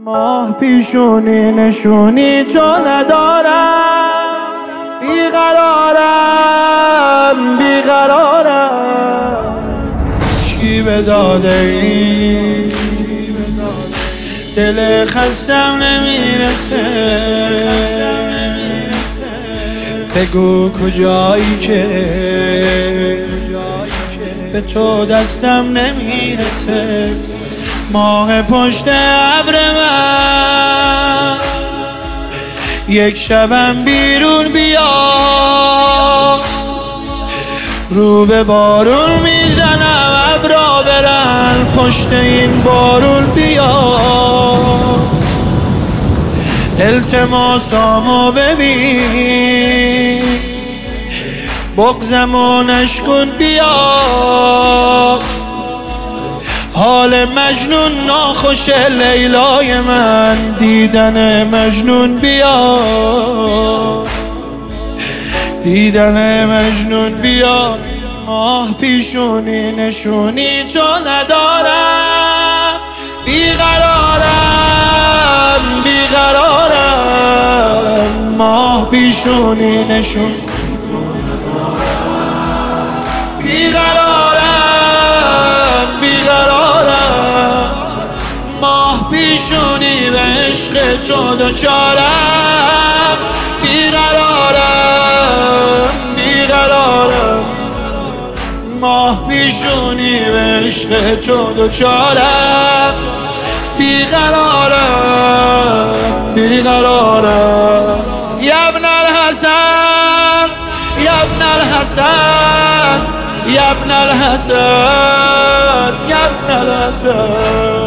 ماه پیشونی نشونی تو ندارم، بیقرارم چی به داده ای، دل خستم نمیرسه، بگو کجایی که به تو دستم نمیرسه. ماه پشت ابر من یک شبم بیرون بیا، رو به بارون میزنم ابرا برن پشت این بارون بیا. التماسامو ببین بغضمو نشکن بیا، حال مجنون ناخوش لیلای من، دیدن مجنون بیا، دیدن مجنون بیا. ماه پیشونی نشونی تو ندارم، بیقرارم ماه پیشونی نشونی بیقرارم ماه پیشونی به عشق تو دوچارم، بیقرارم ماه پیشونی به عشق تو دوچارم، بیقرارم یا ابن الحسن، یا ابن الحسن، یا ابن الحسن، یا ابن الحسن.